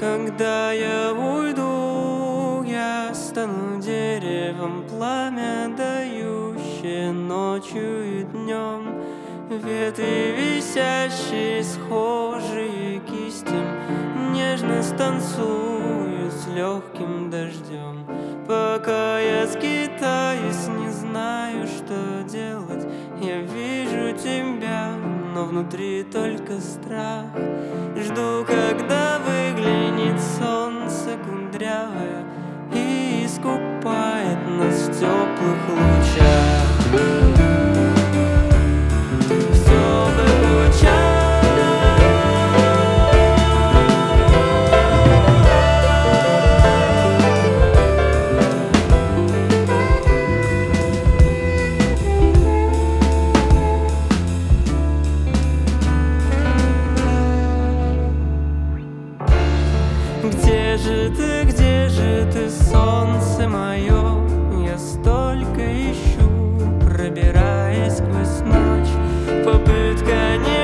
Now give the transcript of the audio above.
Когда я уйду, я стану деревом, пламя дающее ночью и днем. Ветви висящие, схожие кистям, нежно станцуют с легким дождем. Пока я скитаюсь, не знаю, что делать. Я вижу тебя, но внутри только страх. Жду, когда выглянет солнце кудрявое и искупает нас в теплых лучах. В теплых лучах. Где же ты, солнце мое? Я столько ищу, пробираясь сквозь ночь. Попытка не